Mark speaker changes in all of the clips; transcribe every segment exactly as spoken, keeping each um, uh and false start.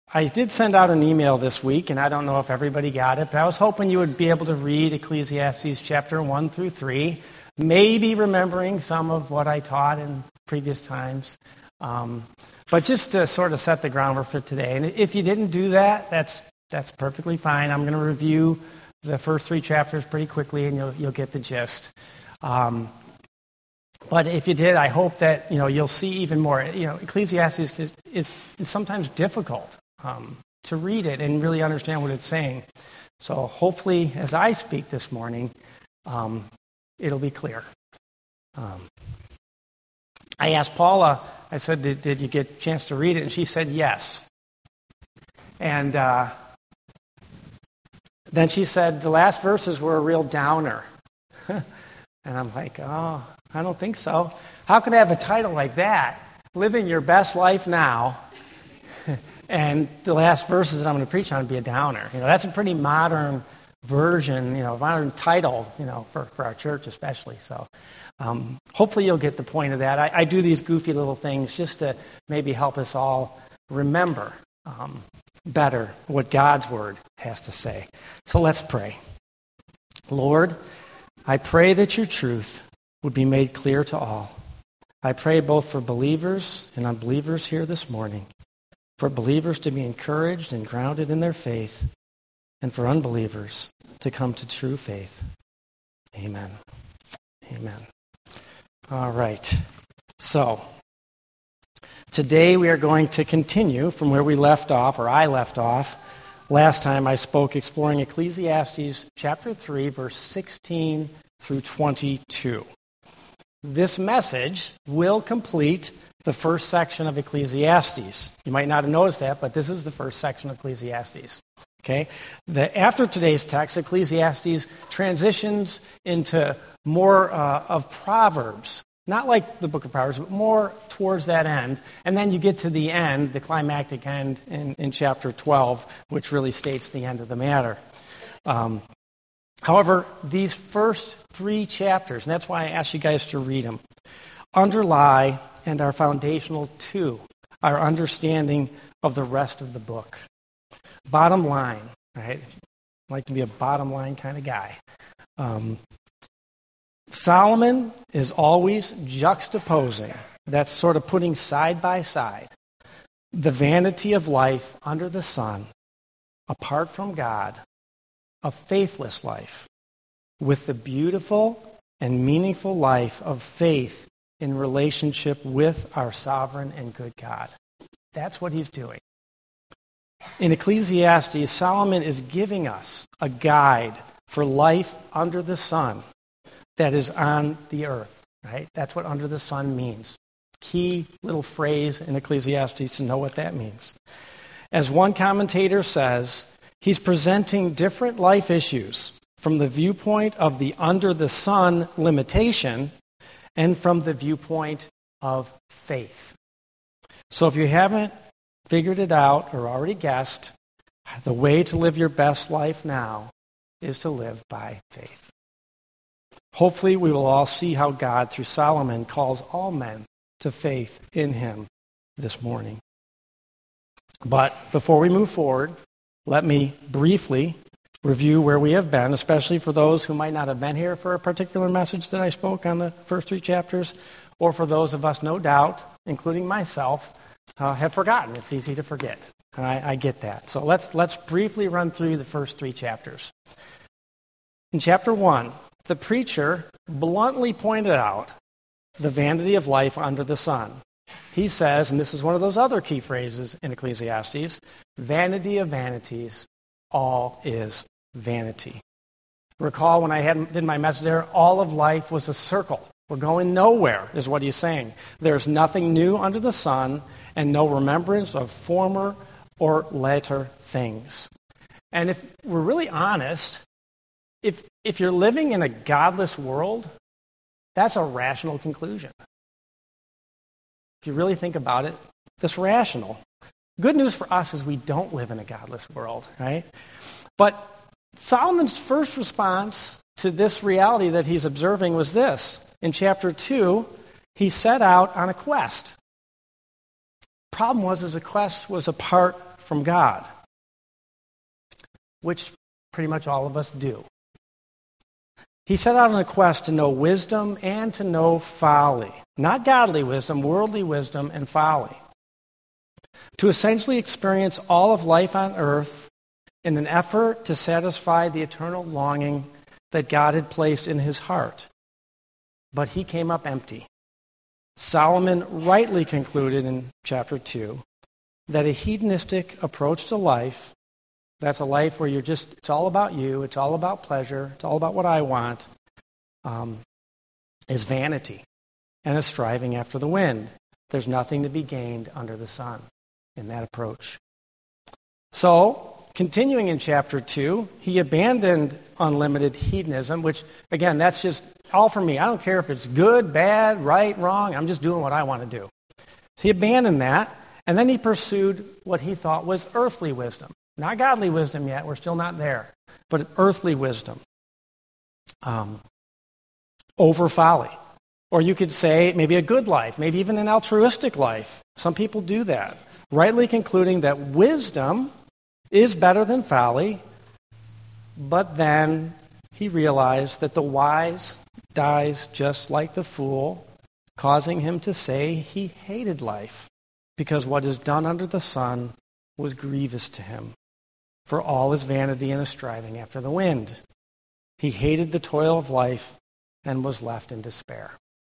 Speaker 1: I did send out an email this week, and I don't know if everybody got it, but I was hoping you would be able to read Ecclesiastes chapter one through three, maybe remembering some of what I taught in previous times, um, but just to sort of set the groundwork for today. And if you didn't do that, that's that's perfectly fine. I'm going to review the first three chapters pretty quickly, and you'll you'll get the gist. Um, But if you did, I hope that you know you'll see even more. You know, Ecclesiastes is, is, is sometimes difficult um, to read it and really understand what it's saying. So hopefully, as I speak this morning, um, it'll be clear. Um, I asked Paula. I said, did, "Did you get a chance to read it?" And she said, "Yes." And uh, then she said the last verses were a real downer. And I'm like, oh, I don't think so. How could I have a title like that? Living your best life now. And the last verses that I'm going to preach on would be a downer. You know, that's a pretty modern version, you know, modern title, you know, for, for our church especially. So um, hopefully you'll get the point of that. I, I do these goofy little things just to maybe help us all remember um, better what God's Word has to say. So let's pray. Lord, I pray that your truth would be made clear to all. I pray both for believers and unbelievers here this morning, for believers to be encouraged and grounded in their faith, and for unbelievers to come to true faith. Amen. Amen. All right. So, today we are going to continue from where we left off, or I left off. Last time I spoke exploring Ecclesiastes chapter three, verse sixteen through twenty-two. This message will complete the first section of Ecclesiastes. You might not have noticed that, but this is the first section of Ecclesiastes. Okay? The, after today's text, Ecclesiastes transitions into more uh, of Proverbs. Not like the book of Proverbs, but more towards that end. And then you get to the end, the climactic end in, in chapter twelve, which really states the end of the matter. Um, however, these first three chapters, and that's why I asked you guys to read them, underlie and are foundational to our understanding of the rest of the book. Bottom line, right? I like to be a bottom line kind of guy. Um, Solomon is always juxtaposing, that's sort of putting side by side, the vanity of life under the sun, apart from God, a faithless life, with the beautiful and meaningful life of faith in relationship with our sovereign and good God. That's what he's doing. In Ecclesiastes, Solomon is giving us a guide for life under the sun that is on the earth, right? That's what under the sun means. Key little phrase in Ecclesiastes to know what that means. As one commentator says, he's presenting different life issues from the viewpoint of the under the sun limitation and from the viewpoint of faith. So if you haven't figured it out or already guessed, the way to live your best life now is to live by faith. Hopefully we will all see how God, through Solomon, calls all men to faith in him this morning. But before we move forward, let me briefly review where we have been, especially for those who might not have been here for a particular message that I spoke on the first three chapters, or for those of us, no doubt, including myself, uh, have forgotten. It's easy to forget. And I, I get that. So let's let's briefly run through the first three chapters. In chapter one, the preacher bluntly pointed out the vanity of life under the sun. He says, and this is one of those other key phrases in Ecclesiastes, vanity of vanities, all is vanity. Recall when I had, did my message there, all of life was a circle. We're going nowhere, is what he's saying. There's nothing new under the sun and no remembrance of former or later things. And if we're really honest, if if you're living in a godless world, that's a rational conclusion. If you really think about it, that's rational. Good news for us is we don't live in a godless world, right? But Solomon's first response to this reality that he's observing was this. In chapter two, he set out on a quest. problem was his quest was apart from God, which pretty much all of us do. He set out on a quest to know wisdom and to know folly. Not godly wisdom, worldly wisdom and folly. To essentially experience all of life on earth in an effort to satisfy the eternal longing that God had placed in his heart. But he came up empty. Solomon rightly concluded in chapter two that a hedonistic approach to life, that's a life where you're just, it's all about you, it's all about pleasure, it's all about what I want, um, is vanity and a striving after the wind. There's nothing to be gained under the sun in that approach. So, continuing in chapter two, he abandoned unlimited hedonism, which, again, that's just all for me. I don't care if it's good, bad, right, wrong. I'm just doing what I want to do. So he abandoned that, and then he pursued what he thought was earthly wisdom. Not godly wisdom yet. We're still not there. But earthly wisdom um, over folly. Or you could say maybe a good life, maybe even an altruistic life. Some people do that, rightly concluding that wisdom is better than folly, but then he realized that the wise dies just like the fool, causing him to say he hated life, because what is done under the sun was grievous to him, for all his vanity and his striving after the wind. He hated the toil of life and was left in despair.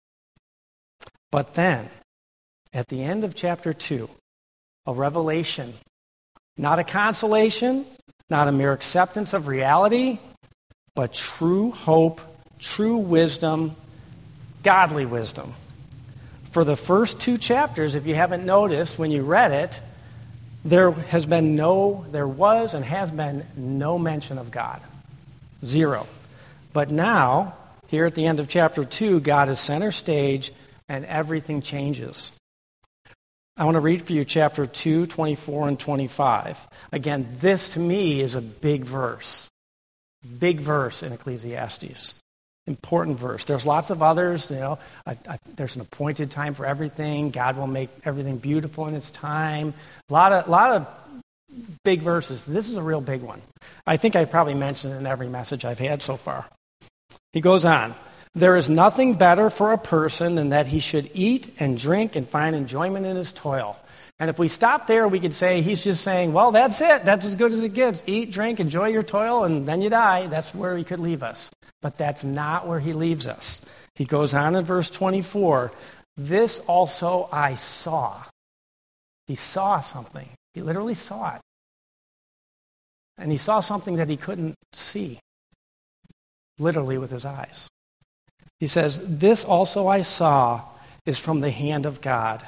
Speaker 1: But then, at the end of chapter two, a revelation, not a consolation, not a mere acceptance of reality, but true hope, true wisdom, godly wisdom. For the first two chapters, if you haven't noticed when you read it, there has been no, there was and has been no mention of God. Zero. But now, here at the end of chapter two, God is center stage and everything changes. I want to read for you chapter two, twenty-four and twenty-five. Again, this to me is a big verse. Big verse in Ecclesiastes. Important verse. There's lots of others, you know. I, I, there's an appointed time for everything. God will make everything beautiful in its time. A lot of, lot of big verses. This is a real big one. I think I probably mentioned it in every message I've had so far. He goes on. There is nothing better for a person than that he should eat and drink and find enjoyment in his toil. And if we stop there, we could say he's just saying, well, that's it. That's as good as it gets. Eat, drink, enjoy your toil, and then you die. That's where he could leave us. But that's not where he leaves us. He goes on in verse twenty-four, this also I saw. He saw something. He literally saw it. And he saw something that he couldn't see, literally with his eyes. He says, this also I saw is from the hand of God.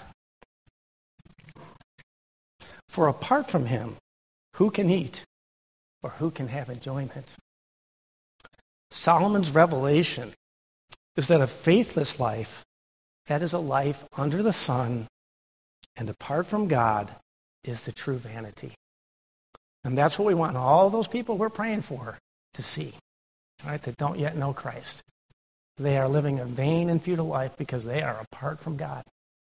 Speaker 1: For apart from him, who can eat or who can have enjoyment? Solomon's revelation is that a faithless life, that is a life under the sun and apart from God, is the true vanity. And that's what we want all those people we're praying for to see, right, that don't yet know Christ. They are living a vain and futile life because they are apart from God.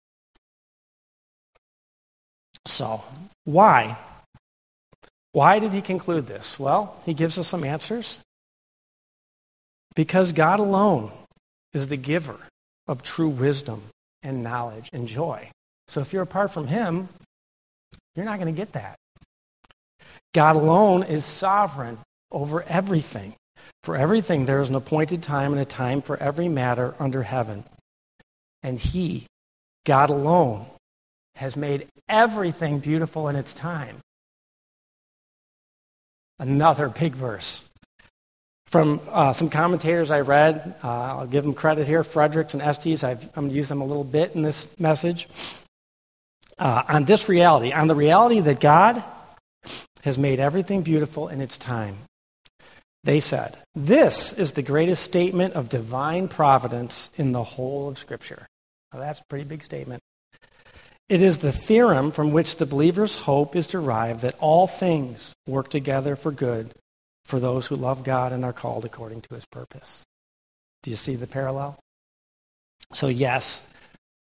Speaker 1: So, why? Why did he conclude this? Well, he gives us some answers. Because God alone is the giver of true wisdom and knowledge and joy. So if you're apart from him, you're not going to get that. God alone is sovereign over everything. For everything there is an appointed time and a time for every matter under heaven. And he, God alone, has made everything beautiful in its time. Another big verse. From uh, some commentators I read, uh, I'll give them credit here, Fredericks and Estes, I've, I'm going to use them a little bit in this message, uh, on this reality, on the reality that God has made everything beautiful in its time. They said, this is the greatest statement of divine providence in the whole of Scripture. Now, that's a pretty big statement. It is the theorem from which the believer's hope is derived that all things work together for good for those who love God and are called according to his purpose. Do you see the parallel? So yes,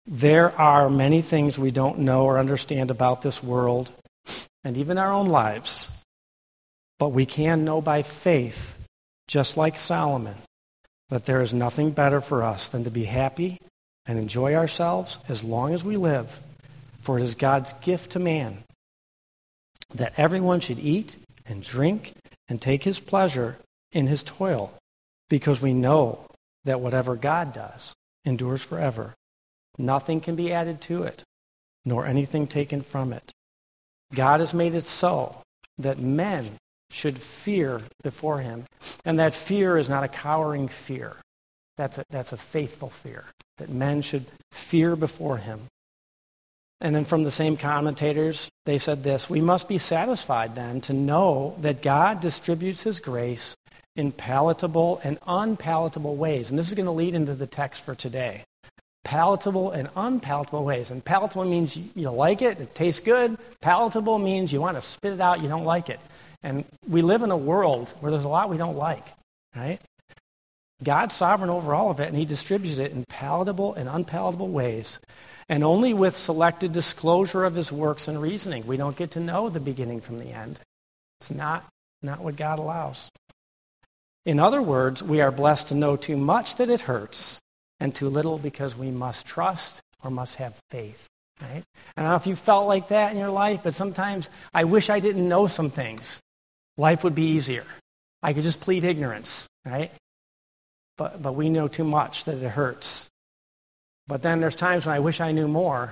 Speaker 1: There are many things we don't know or understand about this world and even our own lives. But we can know by faith, just like Solomon, that there is nothing better for us than to be happy and enjoy ourselves as long as we live. For it is God's gift to man that everyone should eat and drink and take his pleasure in his toil, because we know that whatever God does endures forever. Nothing can be added to it, nor anything taken from it. God has made it so that men should fear before him, and that fear is not a cowering fear. That's a, that's a faithful fear, that men should fear before him. And then from the same commentators, they said this: we must be satisfied then to know that God distributes his grace in palatable and unpalatable ways. And this is going to lead into the text for today. Palatable and unpalatable ways. And palatable means you, you like it, it tastes good. Palatable means you want to spit it out, you don't like it. And we live in a world where there's a lot we don't like, right? God's sovereign over all of it, and he distributes it in palatable and unpalatable ways. And only with selected disclosure of his works and reasoning. We don't get to know the beginning from the end. It's not, not what God allows. In other words, we are blessed to know too much that it hurts, and too little because we must trust or must have faith. Right? I don't know if you felt like that in your life, but sometimes I wish I didn't know some things. Life would be easier. I could just plead ignorance, right? But but we know too much that it hurts. But then there's times when I wish I knew more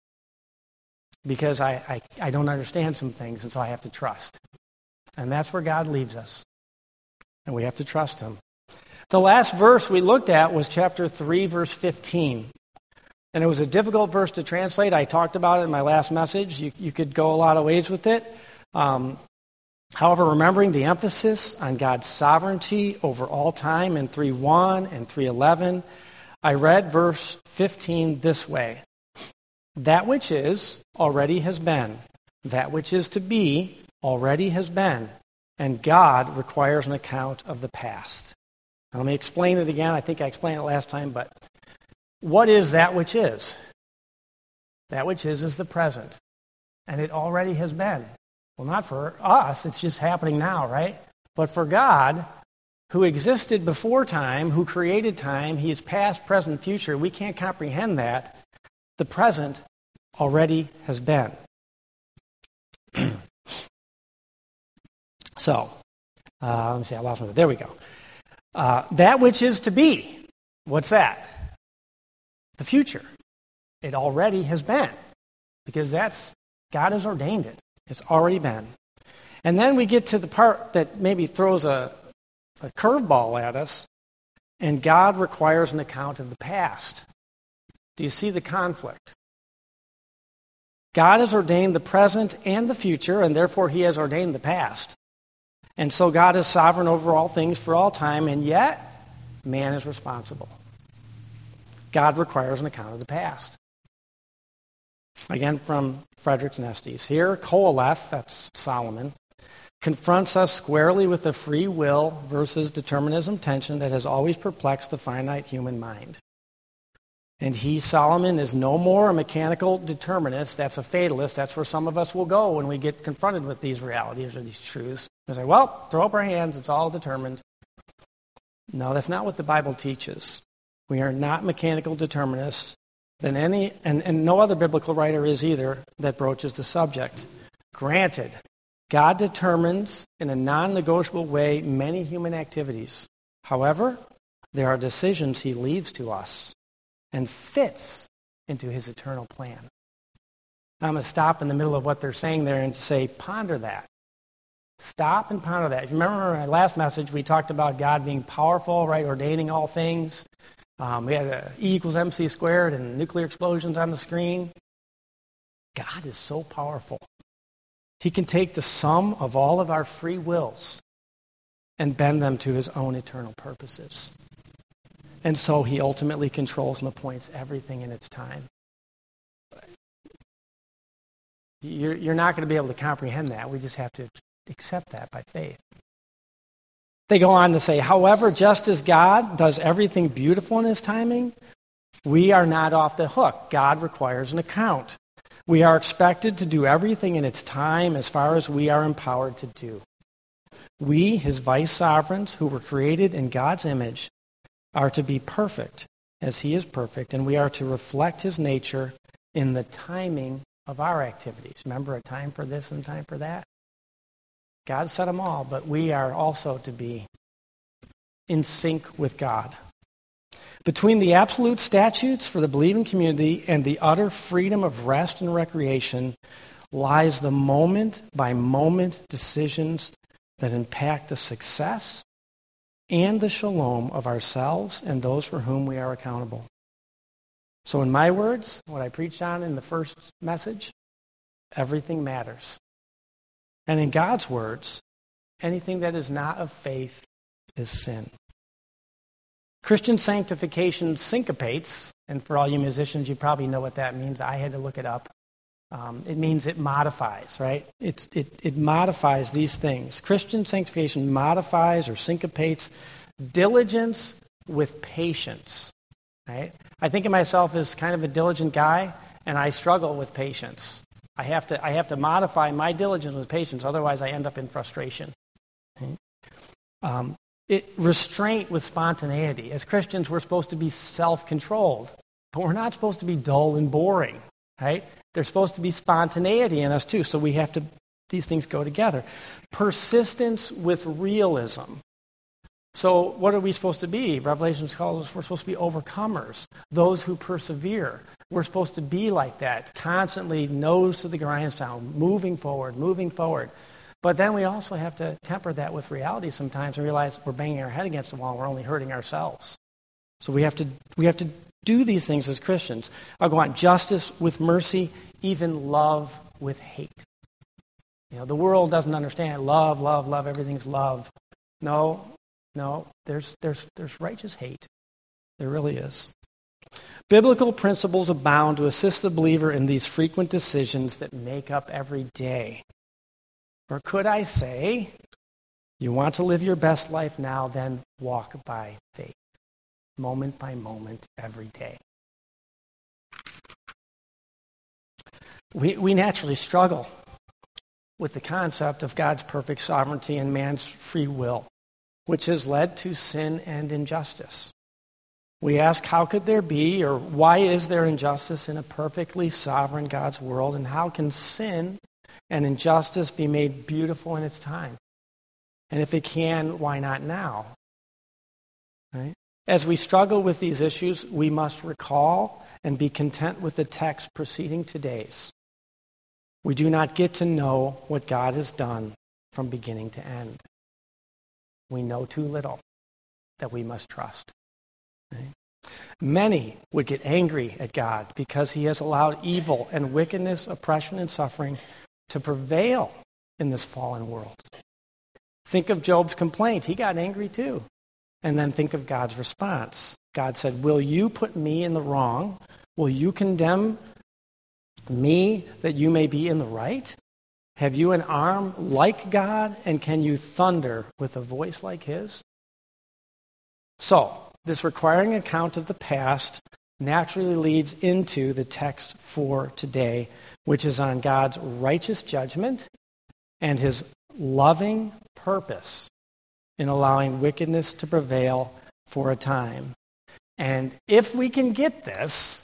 Speaker 1: because I, I, I don't understand some things, and so I have to trust. And that's where God leaves us. And we have to trust him. The last verse we looked at was chapter three, verse fifteen. And it was a difficult verse to translate. I talked about it in my last message. You, you could go a lot of ways with it. Um, however, remembering the emphasis on God's sovereignty over all time in three one and three eleven, I read verse fifteen this way: that which is already has been, that which is to be already has been, and God requires an account of the past. Now, let me explain it again. I think I explained it last time, but what is that which is? That which is is the present, and it already has been. Well, not for us, it's just happening now, right? But for God, who existed before time, who created time, he is past, present, future. We can't comprehend that. The present already has been. so, uh, let me see, I lost my, there we go. Uh, that which is to be, what's that? The future. It already has been, because that's, God has ordained it. It's already been. And then we get to the part that maybe throws a a curveball at us, and God requires an account of the past. Do you see the conflict? God has ordained the present and the future, and therefore he has ordained the past. And so God is sovereign over all things for all time, and yet man is responsible. God requires an account of the past. Again, from Frederick's Nestes. Here, Qoheleth, that's Solomon, confronts us squarely with the free will versus determinism tension that has always perplexed the finite human mind. And he, Solomon, is no more a mechanical determinist. That's a fatalist. That's where some of us will go when we get confronted with these realities or these truths. They say, well, throw up our hands. It's all determined. No, that's not what the Bible teaches. We are not mechanical determinists. Than any, and, and no other biblical writer is either that broaches the subject. Granted, God determines in a non-negotiable way many human activities. However, there are decisions he leaves to us and fits into his eternal plan. I'm going to stop in the middle of what they're saying there and say, ponder that. Stop and ponder that. If you remember in my last message, we talked about God being powerful, right, ordaining all things. Um, we had a E equals mc squared and nuclear explosions on the screen. God is so powerful. He can take the sum of all of our free wills and bend them to his own eternal purposes. And so he ultimately controls and appoints everything in its time. You're, you're not going to be able to comprehend that. We just have to accept that by faith. They go on to say, however, just as God does everything beautiful in his timing, We are not off the hook. God requires an account. We are expected to do everything in its time as far as we are empowered to do. We, his vice sovereigns, who were created in God's image, are to be perfect as he is perfect, and we are to reflect his nature in the timing of our activities. Remember, a time for this and time for that? God set them all, but we are also to be in sync with God. Between the absolute statutes for the believing community and the utter freedom of rest and recreation lies the moment-by-moment decisions that impact the success and the shalom of ourselves and those for whom we are accountable. So in my words, what I preached on in the first message, everything matters. And in God's words, anything that is not of faith is sin. Christian sanctification syncopates, and for all you musicians, you probably know what that means. I had to look it up. Um, it means it modifies, right? It's, it, it modifies these things. Christian sanctification modifies or syncopates diligence with patience, right? I think of myself as kind of a diligent guy, and I struggle with patience. I have to, I have to modify my diligence with patience, otherwise I end up in frustration. Okay? Um, it, restraint with spontaneity. As Christians, we're supposed to be self-controlled, but we're not supposed to be dull and boring, right? There's supposed to be spontaneity in us too, so we have to, these things go together. Persistence with realism. So what are we supposed to be? Revelation calls us, we're supposed to be overcomers, those who persevere. We're supposed to be like that, constantly nose to the grindstone, moving forward, moving forward. But then we also have to temper that with reality sometimes and realize we're banging our head against the wall and we're only hurting ourselves. So we have to we have to do these things as Christians. I'll go on. Justice with mercy, even love with hate. You know, the world doesn't understand love, love, love, everything's love. No, no, there's there's there's righteous hate. There really is. Biblical principles abound to assist the believer in these frequent decisions that make up every day. Or could I say, you want to live your best life now, then walk by faith, moment by moment, every day. We, we naturally struggle with the concept of God's perfect sovereignty and man's free will, which has led to sin and injustice. We ask, how could there be, or why is there injustice in a perfectly sovereign God's world, and how can sin and injustice be made beautiful in its time? And if it can, why not now? Right? As we struggle with these issues, we must recall and be content with the text preceding today's. We do not get to know what God has done from beginning to end. We know too little that we must trust. Right? Many would get angry at God because he has allowed evil and wickedness, oppression and suffering to prevail in this fallen world. Think of Job's complaint. He got angry too. And then think of God's response. God said, will you put me in the wrong? Will you condemn me that you may be in the right? Have you an arm like God, and can you thunder with a voice like his? So, this requiring account of the past naturally leads into the text for today, which is on God's righteous judgment and his loving purpose in allowing wickedness to prevail for a time. And if we can get this,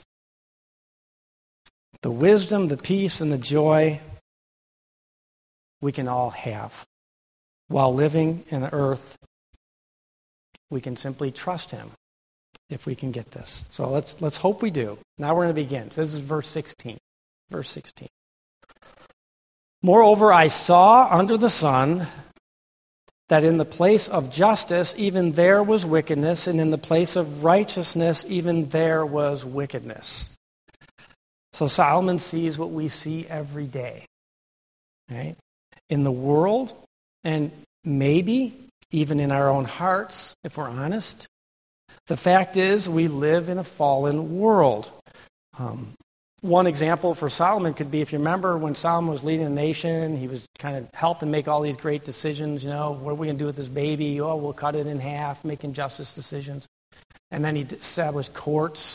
Speaker 1: the wisdom, the peace, and the joy we can all have while living in the earth, we can simply trust him if we can get this. So let's let's hope we do. Now we're going to begin. So this is verse sixteen. Verse sixteen. Moreover, I saw under the sun that in the place of justice, even there was wickedness, and in the place of righteousness, even there was wickedness. So Solomon sees what we see every day, right? In the world, and maybe even in our own hearts, if we're honest. The fact is, we live in a fallen world. Um, one example for Solomon could be, if you remember when Solomon was leading a nation, he was kind of helping make all these great decisions. You know, what are we going to do with this baby? Oh, we'll cut it in half, making justice decisions. And then he established courts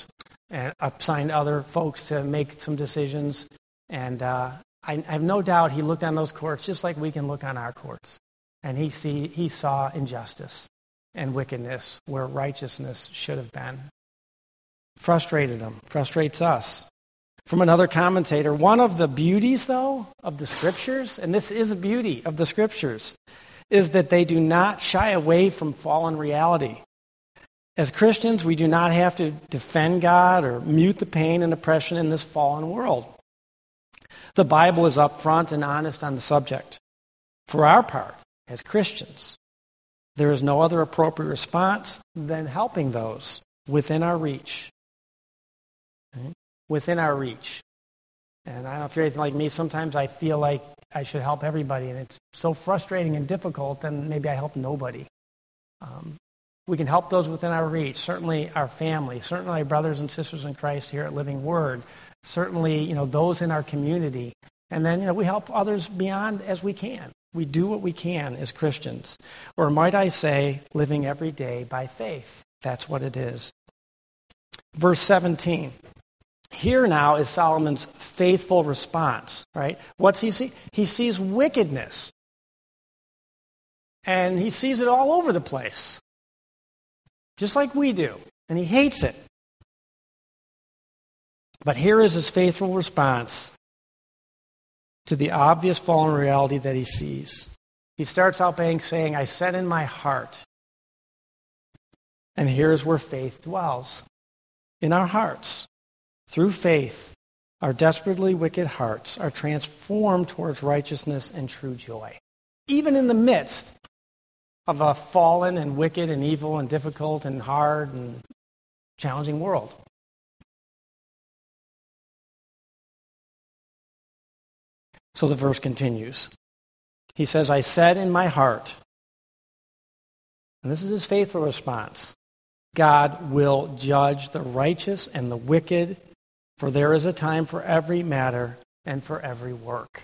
Speaker 1: and assigned other folks to make some decisions. And uh, I, I have no doubt he looked on those courts just like we can look on our courts. And he see he saw injustice and wickedness where righteousness should have been. Frustrated him, frustrates us. From another commentator, one of the beauties, though, of the Scriptures, and this is a beauty of the Scriptures, is that they do not shy away from fallen reality. As Christians, we do not have to defend God or mute the pain and oppression in this fallen world. The Bible is upfront and honest on the subject. For our part, as Christians, there is no other appropriate response than helping those within our reach. Right? Within our reach. And I don't know if you're anything like me, sometimes I feel like I should help everybody, and it's so frustrating and difficult, then maybe I help nobody. Um, we can help those within our reach, certainly our family, certainly our brothers and sisters in Christ here at Living Word, certainly, you know, those in our community. And then, you know, we help others beyond as we can. We do what we can as Christians. Or might I say, living every day by faith. That's what it is. Verse seventeen. Here now is Solomon's faithful response, right? What's he see? He sees wickedness. And he sees it all over the place. Just like we do. And he hates it. But here is his faithful response to the obvious fallen reality that he sees. He starts out by saying, I said in my heart. And here's where faith dwells. In our hearts. Through faith, our desperately wicked hearts are transformed towards righteousness and true joy. Even in the midst of a fallen and wicked and evil and difficult and hard and challenging world. So the verse continues. He says, I said in my heart, and this is his faithful response, God will judge the righteous and the wicked, for there is a time for every matter and for every work.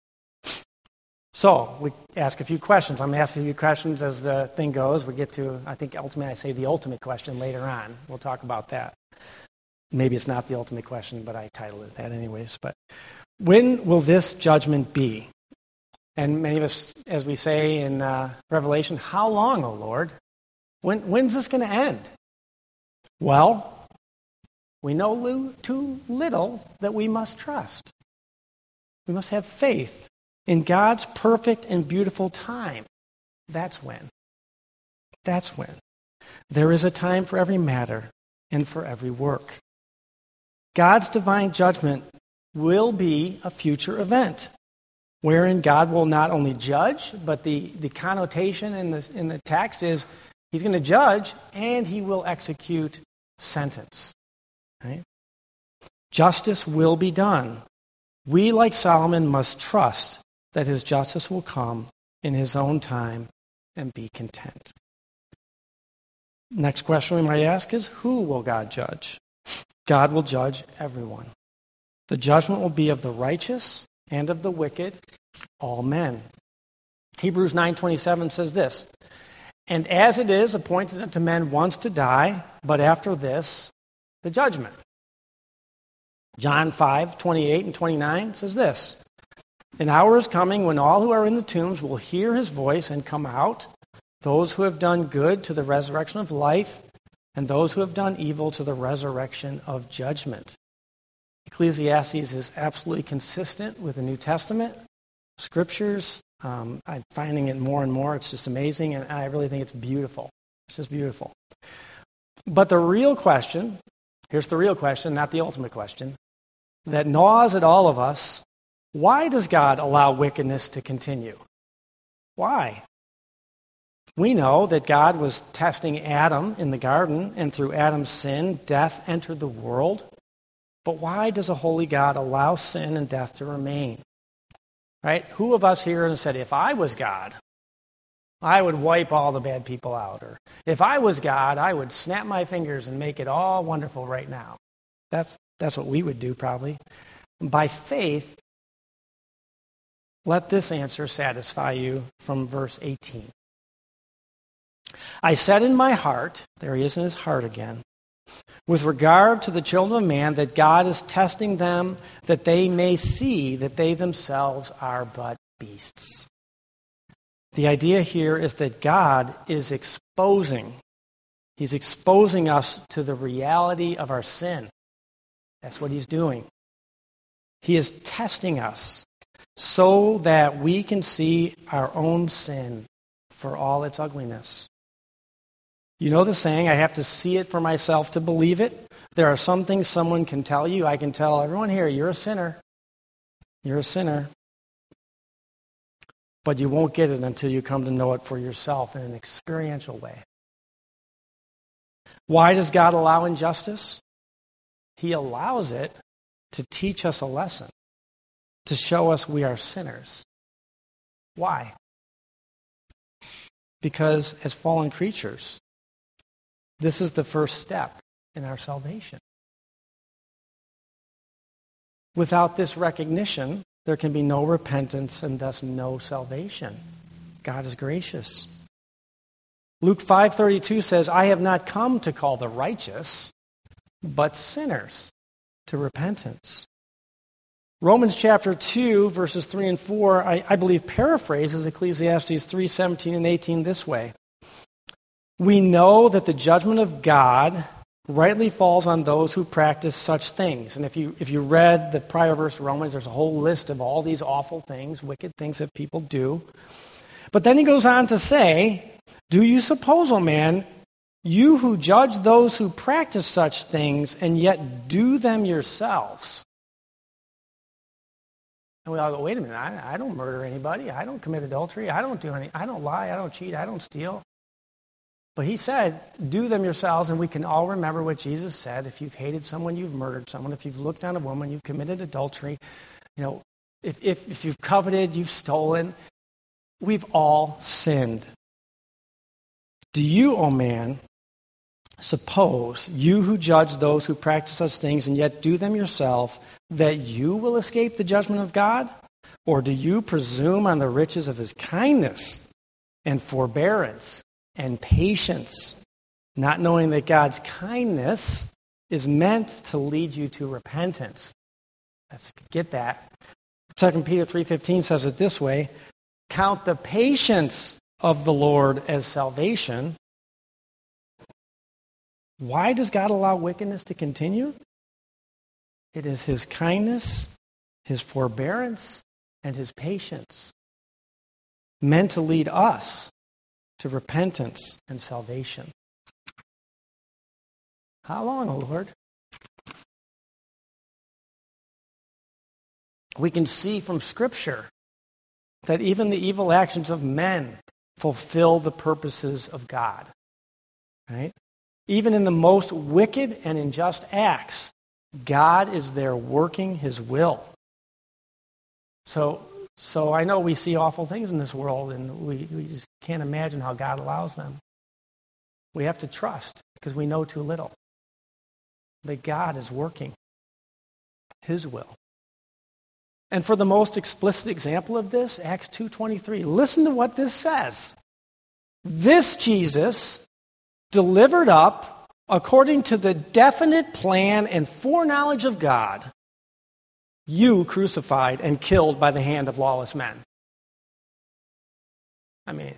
Speaker 1: So, we ask a few questions. I'm going to ask a few questions as the thing goes. We get to, I think ultimately I say the ultimate question later on. We'll talk about that. Maybe it's not the ultimate question, but I titled it that anyways. But when will this judgment be? And many of us, as we say in uh, Revelation, how long, O Lord? When, when's this going to end? Well, we know too little that we must trust. We must have faith in God's perfect and beautiful time. That's when. That's when. There is a time for every matter and for every work. God's divine judgment will be a future event, wherein God will not only judge, but the, the connotation in the, in the text is he's going to judge and he will execute sentence. Right? Justice will be done. We, like Solomon, must trust that his justice will come in his own time and be content. Next question we might ask is, who will God judge? God will judge everyone. The judgment will be of the righteous and of the wicked, all men. Hebrews nine twenty-seven says this, and as it is appointed unto men once to die, but after this, the judgment. John five twenty-eight and twenty-nine says this, an hour is coming when all who are in the tombs will hear his voice and come out, those who have done good to the resurrection of life, and those who have done evil to the resurrection of judgment. Ecclesiastes is absolutely consistent with the New Testament scriptures. Um, I'm finding it more and more. It's just amazing, and I really think it's beautiful. It's just beautiful. But the real question, here's the real question, not the ultimate question, that gnaws at all of us. Why does God allow wickedness to continue? Why? We know that God was testing Adam in the garden, and through Adam's sin, death entered the world. But why does a holy God allow sin and death to remain? Right? Who of us here has said, if I was God, I would wipe all the bad people out? Or if I was God, I would snap my fingers and make it all wonderful right now. That's, that's what we would do probably. By faith, let this answer satisfy you from verse eighteen. I said in my heart, there he is in his heart again, with regard to the children of man, that God is testing them, that they may see that they themselves are but beasts. The idea here is that God is exposing, He's exposing us to the reality of our sin. That's what He's doing. He is testing us so that we can see our own sin for all its ugliness. You know the saying, I have to see it for myself to believe it? There are some things someone can tell you. I can tell everyone here, you're a sinner. You're a sinner. But you won't get it until you come to know it for yourself in an experiential way. Why does God allow injustice? He allows it to teach us a lesson, to show us we are sinners. Why? Because as fallen creatures, this is the first step in our salvation. Without this recognition, there can be no repentance and thus no salvation. God is gracious. Luke five thirty-two says, I have not come to call the righteous, but sinners to repentance. Romans chapter two, verses three and four, I, I believe paraphrases Ecclesiastes three seventeen and eighteen this way. We know that the judgment of God rightly falls on those who practice such things. And if you if you read the prior verse of Romans, there's a whole list of all these awful things, wicked things that people do. But then he goes on to say, do you suppose, O man, you who judge those who practice such things and yet do them yourselves? And we all go, wait a minute, I, I don't murder anybody. I don't commit adultery. I don't do any, I don't lie. I don't cheat. I don't steal. But he said, do them yourselves, and we can all remember what Jesus said. If you've hated someone, you've murdered someone. If you've looked on a woman, you've committed adultery. You know, if, if, if you've coveted, you've stolen. We've all sinned. Do you, O man, suppose, you who judge those who practice such things and yet do them yourself, that you will escape the judgment of God? Or do you presume on the riches of his kindness and forbearance and patience, not knowing that God's kindness is meant to lead you to repentance? Let's get that. Second Peter three fifteen says it this way, count the patience of the Lord as salvation. Why does God allow wickedness to continue? It is his kindness, his forbearance, and his patience, meant to lead us to repentance and salvation. How long, O Lord? We can see from Scripture that even the evil actions of men fulfill the purposes of God. Right? Even in the most wicked and unjust acts, God is there working his will. So, so I know we see awful things in this world, and we, we just can't imagine how God allows them. We have to trust, because we know too little, that God is working his will. And for the most explicit example of this, Acts two twenty-three, listen to what this says. This Jesus, delivered up according to the definite plan and foreknowledge of God, you crucified and killed by the hand of lawless men. I mean,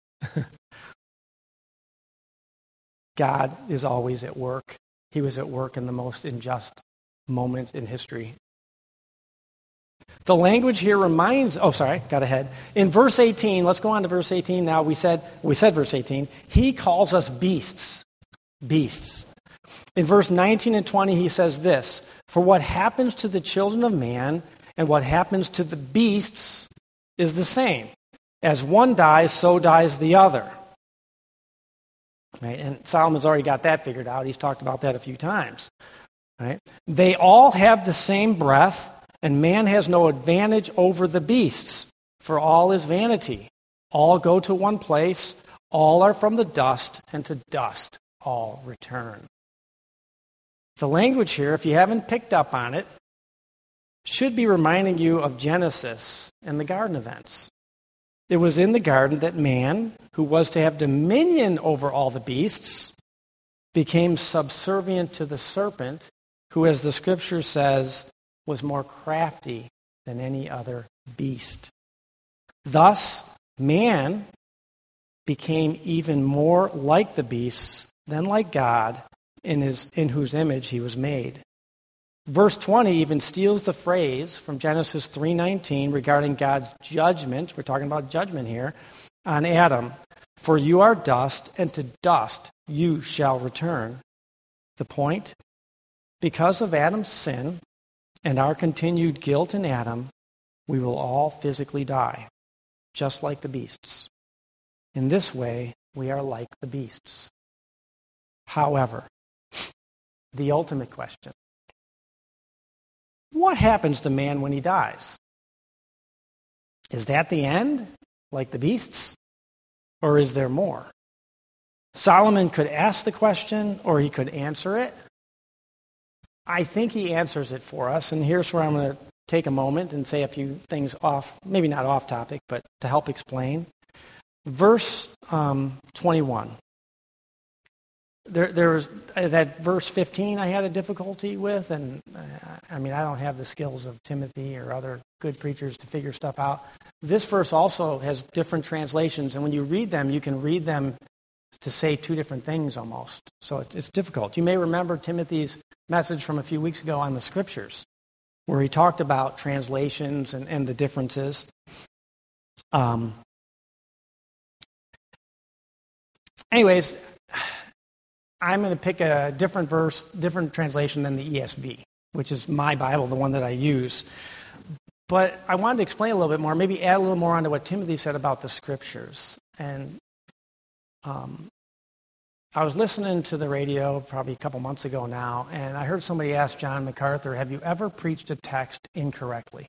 Speaker 1: God is always at work. He was at work in the most unjust moment in history. The language here reminds, oh, sorry, got ahead. In verse eighteen, let's go on to verse eighteen now. We said, we said verse eighteen, he calls us beasts. Beasts. In verse nineteen and twenty, he says this, for what happens to the children of man and what happens to the beasts is the same. As one dies, so dies the other. Right? And Solomon's already got that figured out. He's talked about that a few times. Right? They all have the same breath, and man has no advantage over the beasts, for all is vanity. All go to one place, all are from the dust, and to dust all return. The language here, if you haven't picked up on it, should be reminding you of Genesis and the garden events. It was in the garden that man, who was to have dominion over all the beasts, became subservient to the serpent, who, as the scripture says, was more crafty than any other beast. Thus, man became even more like the beasts than like God, in his in whose image he was made. Verse twenty even steals the phrase from Genesis three nineteen regarding God's judgment. We're talking about judgment here on Adam. For you are dust, and to dust you shall return. The point? Because of Adam's sin and our continued guilt in Adam, we will all physically die, just like the beasts. In this way, we are like the beasts. However, the ultimate question: what happens to man when he dies? Is that the end, like the beasts? Or is there more? Solomon could ask the question, or he could answer it. I think he answers it for us, and here's where I'm going to take a moment and say a few things off, maybe not off topic, but to help explain. Verse um, twenty-one. There, there was that verse fifteen I had a difficulty with, and uh, I mean, I don't have the skills of Timothy or other good preachers to figure stuff out. This verse also has different translations, and when you read them, you can read them to say two different things almost. So it's, it's difficult. You may remember Timothy's message from a few weeks ago on the scriptures, where he talked about translations and, and the differences. Um. Anyways, I'm going to pick a different verse, different translation than the E S V, which is my Bible, the one that I use. But I wanted to explain a little bit more, maybe add a little more onto what Timothy said about the scriptures. And um, I was listening to the radio probably a couple months ago now, and I heard somebody ask John MacArthur, have you ever preached a text incorrectly?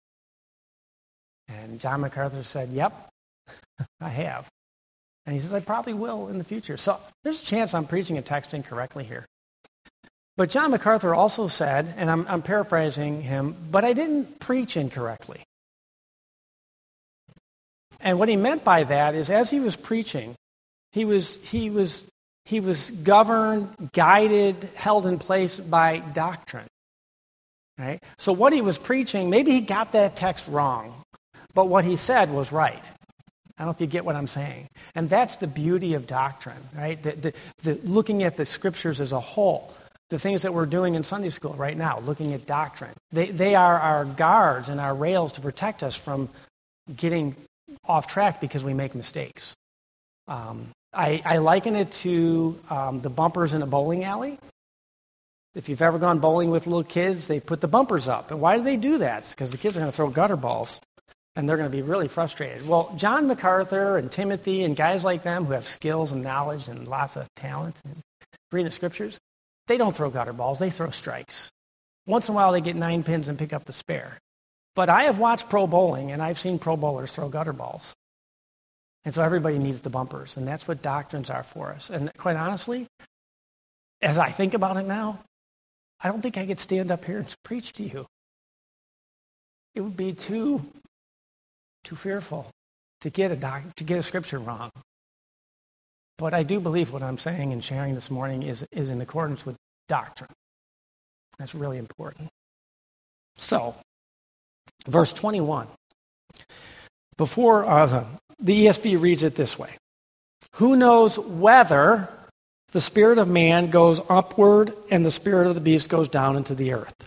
Speaker 1: And John MacArthur said, yep, I have. And he says, I probably will in the future. So there's a chance I'm preaching a text incorrectly here. But John MacArthur also said, and I'm, I'm paraphrasing him, but I didn't preach incorrectly. And what he meant by that is, as he was preaching, he was he was he was governed, guided, held in place by doctrine. Right? So what he was preaching, maybe he got that text wrong, but what he said was right. I don't know if you get what I'm saying. And that's the beauty of doctrine, right? The, the, the, looking at the scriptures as a whole. The things that we're doing in Sunday school right now, looking at doctrine. They, they are our guards and our rails to protect us from getting off track because we make mistakes. Um, I, I liken it to um, the bumpers in a bowling alley. If you've ever gone bowling with little kids, they put the bumpers up. And why do they do that? It's because the kids are going to throw gutter balls. And they're going to be really frustrated. Well, John MacArthur and Timothy and guys like them who have skills and knowledge and lots of talent and reading the scriptures, they don't throw gutter balls, they throw strikes. Once in a while they get nine pins and pick up the spare. But I have watched pro bowling, and I've seen pro bowlers throw gutter balls. And so everybody needs the bumpers, and that's what doctrines are for us. And quite honestly, as I think about it now, I don't think I could stand up here and preach to you. It would be too... too fearful to get a doc, to get a scripture wrong. But I do believe what I'm saying and sharing this morning is, is in accordance with doctrine. That's really important. So, verse twenty-one. Before uh, the E S V reads it this way: who knows whether the spirit of man goes upward and the spirit of the beast goes down into the earth?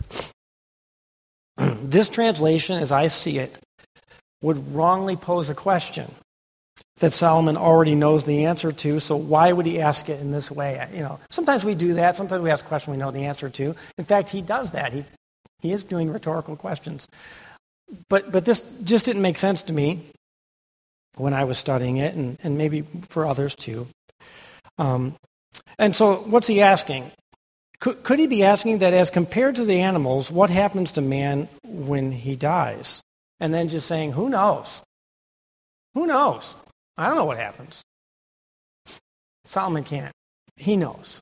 Speaker 1: This translation, as I see it, would wrongly pose a question that Solomon already knows the answer to, so why would he ask it in this way? You know, sometimes we do that. Sometimes we ask a question we know the answer to. In fact, he does that. He he is doing rhetorical questions. But but this just didn't make sense to me when I was studying it, and, and maybe for others too. Um, and so what's he asking? Could, could he be asking that as compared to the animals, what happens to man when he dies? And then just saying, who knows? Who knows? I don't know what happens. Solomon can't. He knows.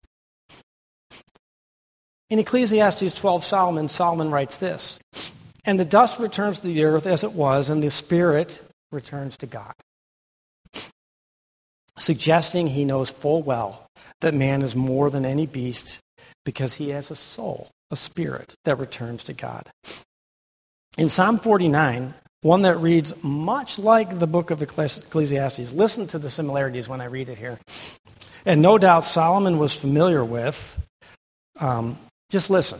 Speaker 1: In Ecclesiastes twelve, Solomon, Solomon writes this: and the dust returns to the earth as it was, and the spirit returns to God. suggesting he knows full well that man is more than any beast because he has a soul, a spirit that returns to God. In Psalm forty-nine, one that reads much like the book of Ecclesiastes, listen to the similarities when I read it here. And no doubt Solomon was familiar with, um, just listen.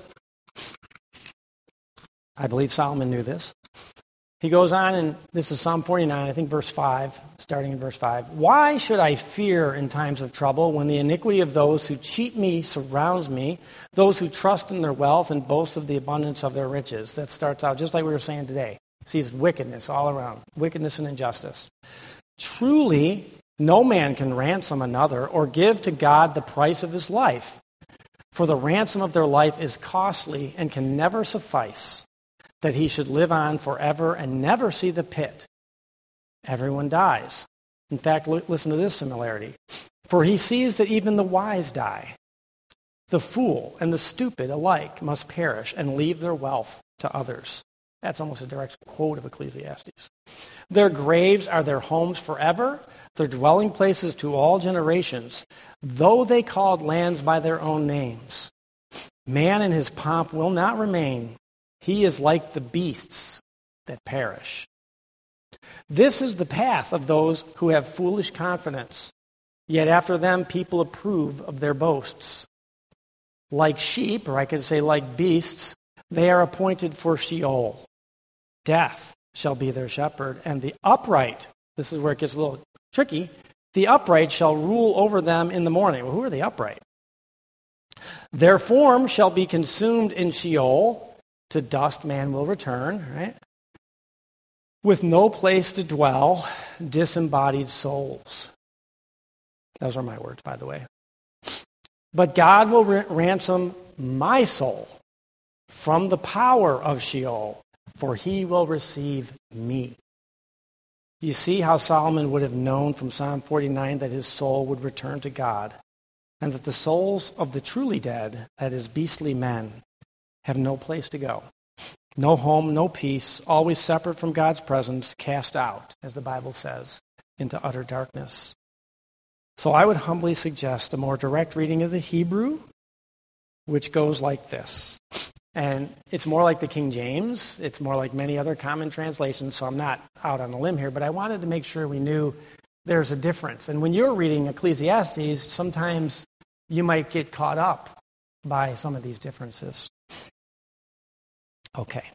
Speaker 1: I believe Solomon knew this. He goes on, and this is Psalm forty-nine, I think verse five, starting in verse five. Why should I fear in times of trouble when the iniquity of those who cheat me surrounds me, those who trust in their wealth and boast of the abundance of their riches? That starts out just like we were saying today. Sees wickedness all around, wickedness and injustice. Truly, no man can ransom another or give to God the price of his life, for the ransom of their life is costly and can never suffice, that he should live on forever and never see the pit. Everyone dies. In fact, listen to this similarity. For he sees that even the wise die. The fool and the stupid alike must perish and leave their wealth to others. That's almost a direct quote of Ecclesiastes. Their graves are their homes forever, their dwelling places to all generations, though they called lands by their own names. Man in his pomp will not remain. He is like the beasts that perish. This is the path of those who have foolish confidence, yet after them people approve of their boasts. Like sheep, or I could say like beasts, they are appointed for Sheol. Death shall be their shepherd, and the upright, this is where it gets a little tricky, the upright shall rule over them in the morning. Well, who are the upright? Their form shall be consumed in Sheol. To dust man will return, right? With no place to dwell, disembodied souls. Those are my words, by the way. But God will r- ransom my soul from the power of Sheol, for he will receive me. You see how Solomon would have known from Psalm forty-nine that his soul would return to God, and that the souls of the truly dead, that is, beastly men, have no place to go. No home, no peace, always separate from God's presence, cast out, as the Bible says, into utter darkness. So I would humbly suggest a more direct reading of the Hebrew, which goes like this. And it's more like the King James. It's more like many other common translations, so I'm not out on a limb here, but I wanted to make sure we knew there's a difference. And when you're reading Ecclesiastes, sometimes you might get caught up by some of these differences. Okay.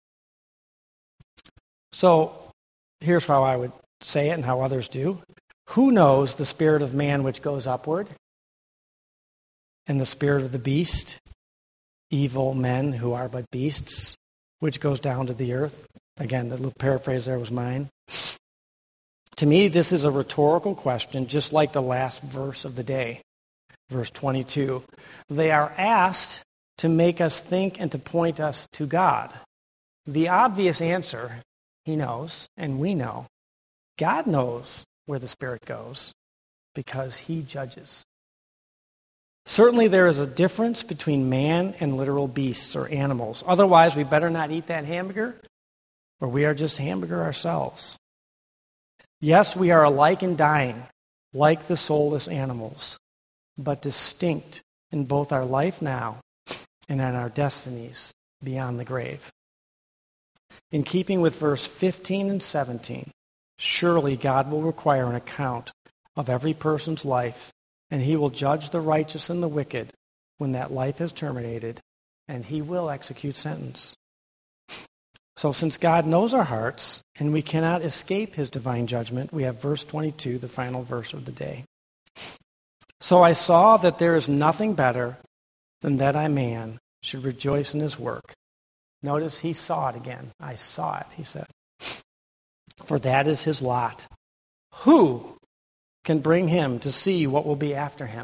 Speaker 1: So here's how I would say it and how others do. Who knows the spirit of man which goes upward, and the spirit of the beast, evil men who are but beasts, which goes down to the earth? Again, the little paraphrase there was mine. To me, this is a rhetorical question, just like the last verse of the day, verse twenty-two. They are asked to make us think and to point us to God. The obvious answer, he knows, and we know. God knows where the Spirit goes because he judges. Certainly there is a difference between man and literal beasts or animals. Otherwise, we better not eat that hamburger, or we are just hamburger ourselves. Yes, we are alike in dying, like the soulless animals, but distinct in both our life now and in our destinies beyond the grave. In keeping with verse fifteen and seventeen, surely God will require an account of every person's life, and he will judge the righteous and the wicked when that life is terminated, and he will execute sentence. So since God knows our hearts, and we cannot escape his divine judgment, we have verse twenty-two, the final verse of the day. So I saw that there is nothing better than that a man should rejoice in his work. Notice he saw it again. I saw it, he said. For that is his lot. Who can bring him to see what will be after him?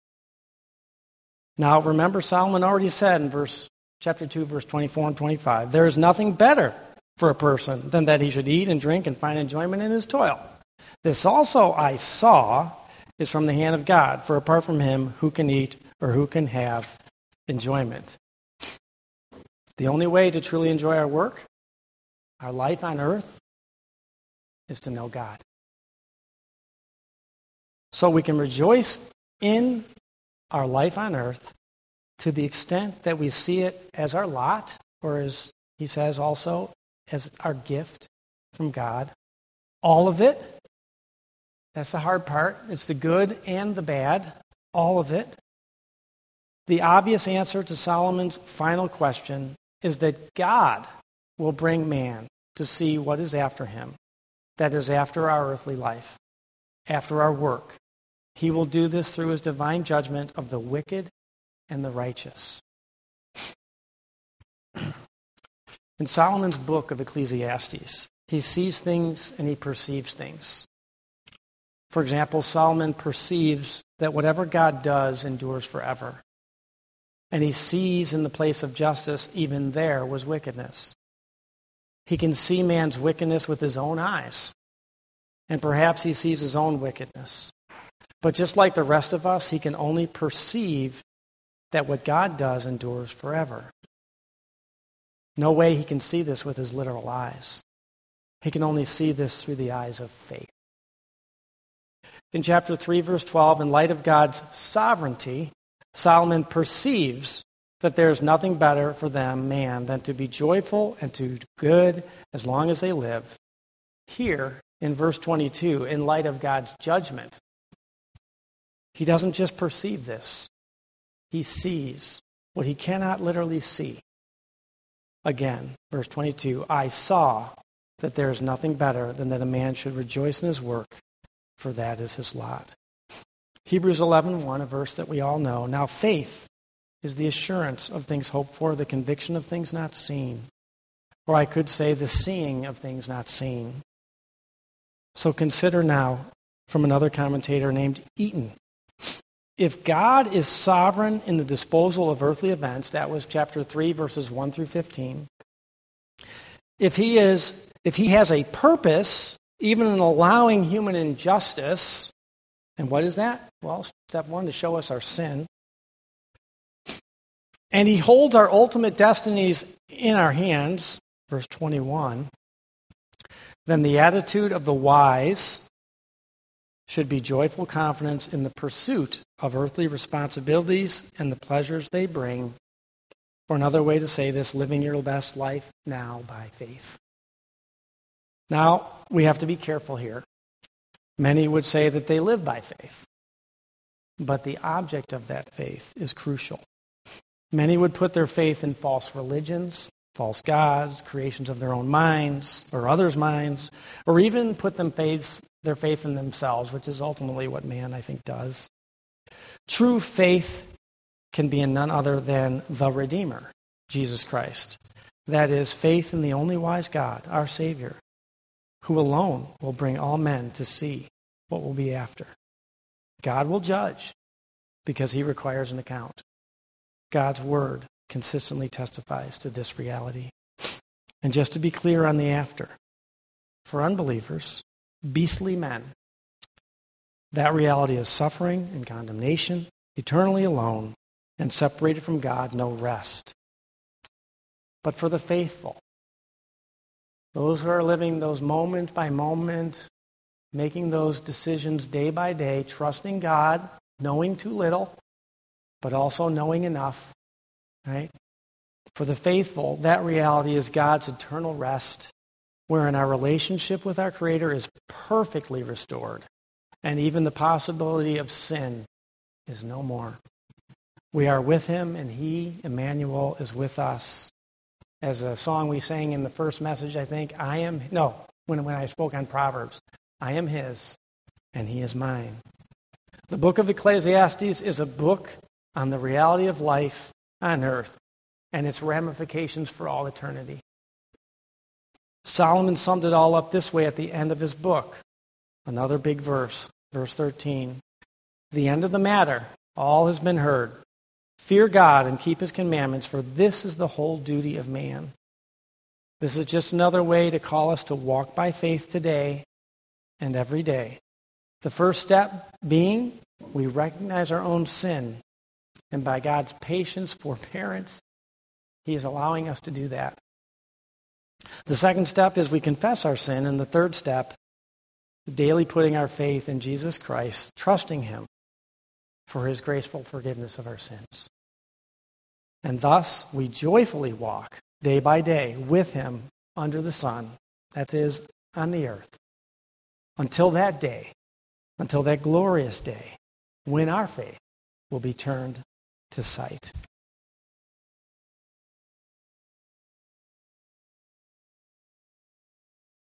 Speaker 1: Now remember, Solomon already said in verse chapter two, verse twenty-four and twenty-five, there is nothing better for a person than that he should eat and drink and find enjoyment in his toil. This also I saw is from the hand of God, for apart from him, who can eat or who can have enjoyment? The only way to truly enjoy our work, our life on earth, is to know God. So we can rejoice in our life on earth to the extent that we see it as our lot, or as he says also, as our gift from God. All of it. That's the hard part. It's the good and the bad. All of it. The obvious answer to Solomon's final question is that God will bring man to see what is after him. That is, after our earthly life, after our work. He will do this through his divine judgment of the wicked and the righteous. In Solomon's book of Ecclesiastes, he sees things and he perceives things. For example, Solomon perceives that whatever God does endures forever. And he sees in the place of justice, even there was wickedness. He can see man's wickedness with his own eyes. And perhaps he sees his own wickedness. But just like the rest of us, he can only perceive that what God does endures forever. No way he can see this with his literal eyes. He can only see this through the eyes of faith. In chapter three, verse twelve, in light of God's sovereignty, Solomon perceives that there is nothing better for them, man, than to be joyful and to do good as long as they live. Here, in verse twenty-two, in light of God's judgment, he doesn't just perceive this. He sees what he cannot literally see. Again, verse twenty-two, I saw that there is nothing better than that a man should rejoice in his work, for that is his lot. Hebrews eleven one, a verse that we all know. Now faith is the assurance of things hoped for, the conviction of things not seen. Or I could say the seeing of things not seen. So consider now from another commentator named Eaton. If God is sovereign in the disposal of earthly events, that was chapter three, verses one through fifteen. If he is, if he has a purpose, even in allowing human injustice, and what is that? Well, step one, to show us our sin. And he holds our ultimate destinies in our hands, verse twenty-one, then the attitude of the wise should be joyful confidence in the pursuit of earthly responsibilities and the pleasures they bring. Or another way to say this, living your best life now by faith. Now, we have to be careful here. Many would say that they live by faith. But the object of that faith is crucial. Many would put their faith in false religions, false gods, creations of their own minds or others' minds, or even put them faith, their faith in themselves, which is ultimately what man, I think, does. True faith can be in none other than the Redeemer, Jesus Christ. That is, faith in the only wise God, our Savior, who alone will bring all men to see what will be after. God will judge because he requires an account. God's word consistently testifies to this reality. And just to be clear on the after, for unbelievers, beastly men, that reality is suffering and condemnation, eternally alone, and separated from God, no rest. But for the faithful, those who are living those moment by moment, making those decisions day by day, trusting God, knowing too little, but also knowing enough, right? For the faithful, that reality is God's eternal rest, wherein our relationship with our Creator is perfectly restored, and even the possibility of sin is no more. We are with him, and he, Emmanuel, is with us. As a song we sang in the first message, I think, I am, no, when, when I spoke on Proverbs, I am his, and he is mine. The book of Ecclesiastes is a book on the reality of life on earth and its ramifications for all eternity. Solomon summed it all up this way at the end of his book. Another big verse, verse thirteen. The end of the matter, all has been heard. Fear God and keep his commandments, for this is the whole duty of man. This is just another way to call us to walk by faith today and every day. The first step being we recognize our own sin, and by God's patience, forbearance, he is allowing us to do that. The second step is we confess our sin, and the third step daily putting our faith in Jesus Christ, trusting him for his graceful forgiveness of our sins. And thus we joyfully walk day by day with him under the sun, that is, on the earth, until that day, until that glorious day, when our faith will be turned to sight.